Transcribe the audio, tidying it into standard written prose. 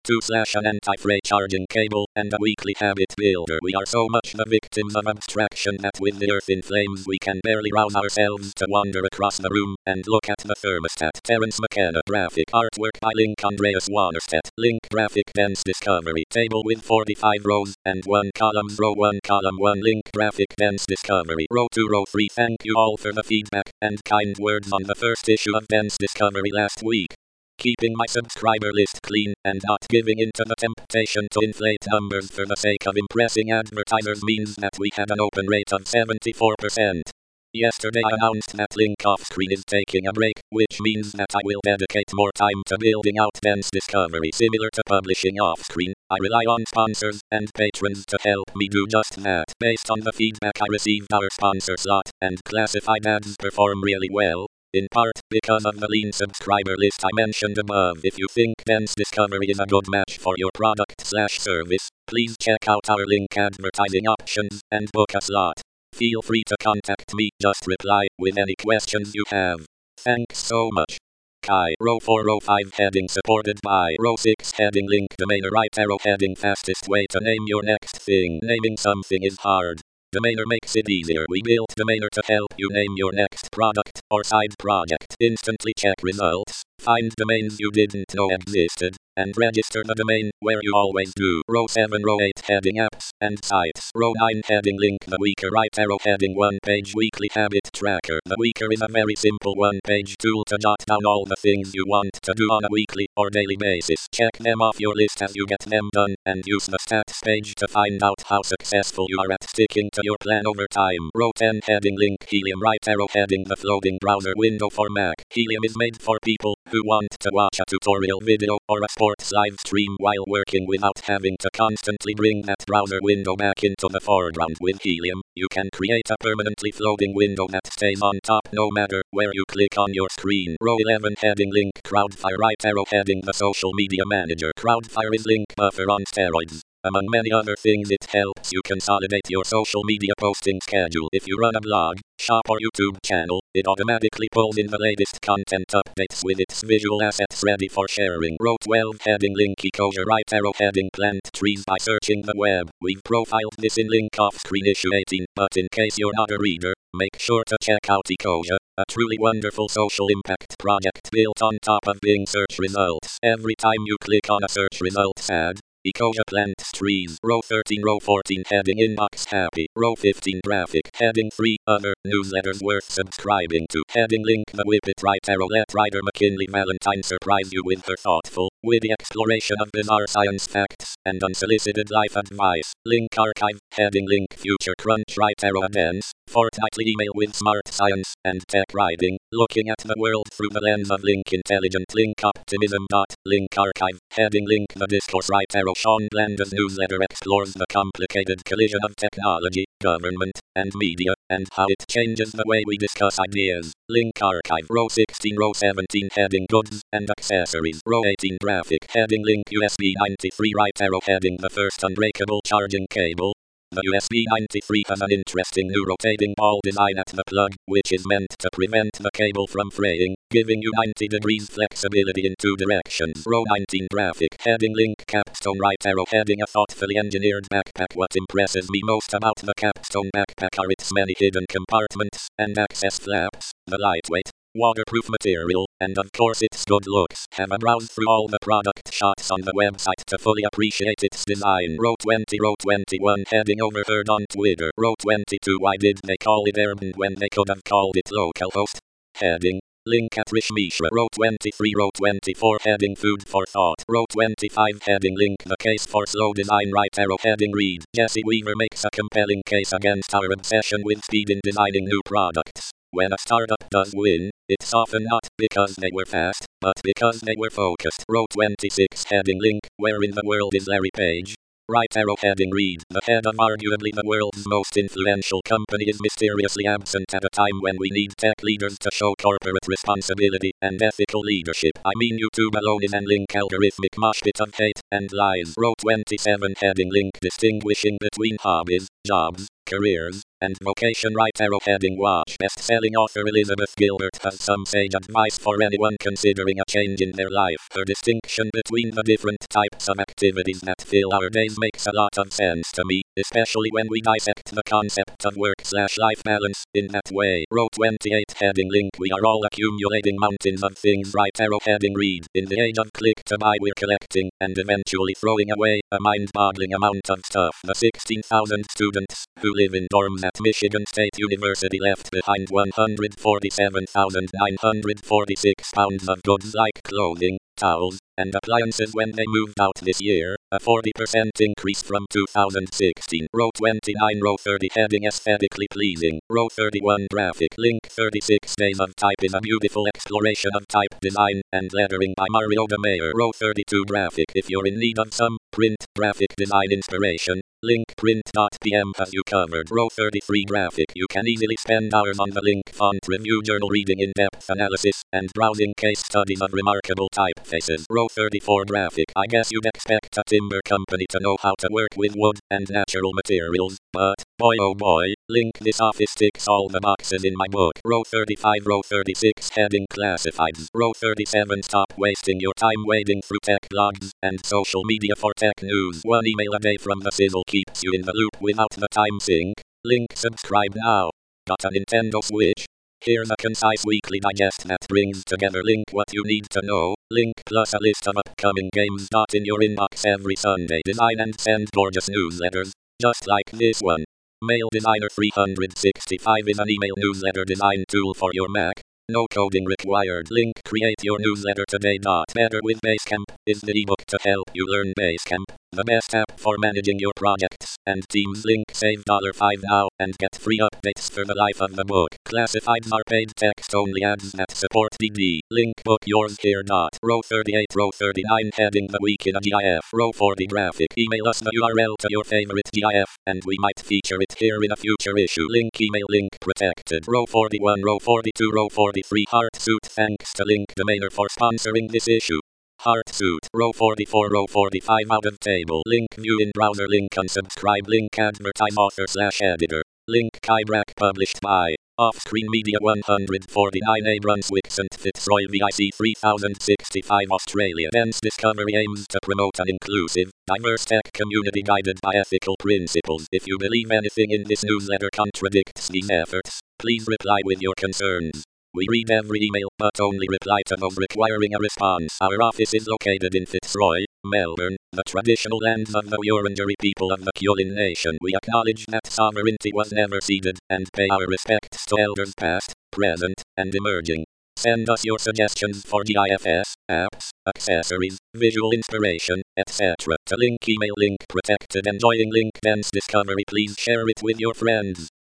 An anti-freight charging cable, and a weekly habit builder. We are so much the victims of abstraction that with the earth in flames we can barely rouse ourselves to wander across the room and look at the thermostat. Terence McKenna. Graphic artwork by Link Andreas Wannerstedt. Link graphic dense discovery table with 45 rows and 1 columns. Row 1 column 1 Link graphic dense discovery. Row 2 row 3. Thank you all for the feedback and kind words on the first issue of dense discovery last week. Keeping my subscriber list clean and not giving in to the temptation to inflate numbers for the sake of impressing advertisers means that we had an open rate of 74%. Yesterday I announced that Link Offscreen is taking a break, which means that I will dedicate more time to building out dense discovery. Similar to publishing Offscreen, I rely on sponsors and patrons to help me do just that. Based on the feedback I received, our sponsor slot and classified ads perform really well. In part, because of the lean subscriber list I mentioned above. If you think dense discovery is a good match for your product/service, please check out our Link advertising options and book a slot. Feel free to contact me, just reply with any questions you have. Thanks so much. Kai. Row 4 row 5 heading supported by row 6 heading Link domainer right arrow heading fastest way to name your next thing. Naming something is hard. Domainer makes it easier. We built Domainer to help you name your next product or side project. Instantly check results, find domains you didn't know existed, and register the domain where you always do. Row 7 row 8 heading apps and sites. Row 9 heading Link the Weaker right arrow heading 1 page weekly habit tracker. The Weaker is a very simple 1-page tool to jot down all the things you want to do on a weekly or daily basis. Check them off your list as you get them done and use the stats page to find out how successful you are at sticking to your plan over time. Row 10 heading Link Helium right arrow heading the floating browser window for Mac. Helium is made for people who want to watch a tutorial video or a sports live stream while working without having to constantly bring that browser window back into the foreground. With Helium, you can create a permanently floating window that stays on top no matter where you click on your screen. Row 11 heading Link Crowdfire right arrow heading the social media manager. Crowdfire is Link Buffer on steroids. Among many other things, it helps you consolidate your social media posting schedule. If you run a blog, shop or YouTube channel, it automatically pulls in the latest content updates with its visual assets ready for sharing. Row 12 heading Link Ecosia right arrow heading plant trees by searching the web. We've profiled this in Link Offscreen issue 18, but in case you're not a reader, make sure to check out Ecosia, a truly wonderful social impact project built on top of Bing search results. Every time you click on a search results ad, Ecosia plants trees. Row 13 row 14 heading Inbox Happy. Row 15 graphic heading 3 other newsletters worth subscribing to. Heading Link the Whippet right arrow let writer McKinley Valentine surprise you with her thoughtful, witty exploration of bizarre science facts and unsolicited life advice. Link Archive heading Link Future Crunch right arrow a dense, fortnightly email with smart science and tech writing, looking at the world through the lens of Link Intelligent Link Optimism. Link Archive heading Link the Discourse right arrow Sean Blanda's newsletter explores the complicated collision of technology, government, and media, and how it changes the way we discuss ideas. Link Archive row 16 row 17 heading Goods and Accessories. Row 18 graphic heading Link USB 93 right arrow heading the first unbreakable charging cable. The USB 93 has an interesting new rotating ball design at the plug, which is meant to prevent the cable from fraying, giving you 90 degrees flexibility in 2 directions. Row 19 graphic heading Link Capstone right arrow heading a thoughtfully engineered backpack. What impresses me most about the Capstone backpack are its many hidden compartments and access flaps, the lightweight, waterproof material, and of course its good looks. Have a browse through all the product shots on the website to fully appreciate its design. Row 20 row 21 heading overheard on Twitter. Row 22 why did they call it Airbnb when they could have called it localhost? Heading Link at Rish Mishra. Row 23 row 24 heading Food for Thought. Row 25 heading Link the Case for Slow Design right arrow heading Read. Jesse Weaver makes a compelling case against our obsession with speed in designing new products. When a startup does win, it's often not because they were fast, but because they were focused. Row 26 heading Link Where in the World is Larry Page? Right arrow heading Read. The head of arguably the world's most influential company is mysteriously absent at a time when we need tech leaders to show corporate responsibility and ethical leadership. I mean, YouTube alone is an Link algorithmic mosh pit of hate and lies. Row 27 heading Link Distinguishing between hobbies, jobs, careers, and vocation right arrow heading watch. Best-selling author Elizabeth Gilbert has some sage advice for anyone considering a change in their life. Her distinction between the different types of activities that fill our days makes a lot of sense to me, especially when we dissect the concept of work/life balance in that way. Row 28 heading link. We are all accumulating mountains of things. Right arrow heading read. In the age of click to buy, we're collecting and eventually throwing away a mind-boggling amount of stuff. The 16,000 students who live in dorms at Michigan State University left behind 147,946 pounds of goods like clothing, towels, and appliances when they moved out this year, a 40% increase from 2016. Row 29. Row 30 heading aesthetically pleasing. Row 31 graphic link. 36 Days of Type is a beautiful exploration of type design and lettering by Mario de Meyer. Row 32 graphic. If you're in need of some print graphic design inspiration, link print.pm has you covered. Row 33 graphic. You can easily spend hours on the link font review journal reading in-depth analysis and browsing case studies of remarkable typefaces. Row 34 graphic. I guess you'd expect a timber company to know how to work with wood and natural materials, but boy oh boy, link this office ticks all the boxes in my book. Row 35. Row 36 heading classifieds. Row 37 Stop wasting your time wading through tech blogs and social media for tech news. One email a day from the sizzle keeps you in the loop without the time sink. Link subscribe now. Got a Nintendo Switch? Here's a concise weekly digest that brings together link what you need to know, link plus a list of upcoming games. In your inbox every Sunday. Design and send gorgeous newsletters, just like this one. Mail Designer 365 is an email newsletter design tool for your Mac. No coding required. Link create your newsletter today. Better with Basecamp is the ebook to help you learn Basecamp, the best app for managing your projects and teams. Link save $5 now and get free updates for the life of the book. Classifieds are paid text only ads that support DD. Link book yours here. Row 38. Row 39 heading the week in a GIF. Row 40 graphic. Email us the URL to your favorite GIF and we might feature it here in a future issue. Link email link protected. Row 41. Row 42. Row 43 Heartsuit. Thanks to Link Domainer for sponsoring this issue. Heartsuit. Row 44. Row 45 out of table. Link view in browser. Link unsubscribe. Link advertise author/editor. Link Kybrak published by Offscreen Media 149 Brunswick St. Fitzroy VIC 3065 Australia. Dense Discovery aims to promote an inclusive, diverse tech community guided by ethical principles. If you believe anything in this newsletter contradicts these efforts, please reply with your concerns. We read every email, but only reply to those requiring a response. Our office is located in Fitzroy, Melbourne, the traditional lands of the Wurundjeri people of the Kulin Nation. We acknowledge that sovereignty was never ceded, and pay our respects to elders past, present, and emerging. Send us your suggestions for GIFs, apps, accessories, visual inspiration, etc. To link email link protected. Enjoying link dense discovery. Please share it with your friends.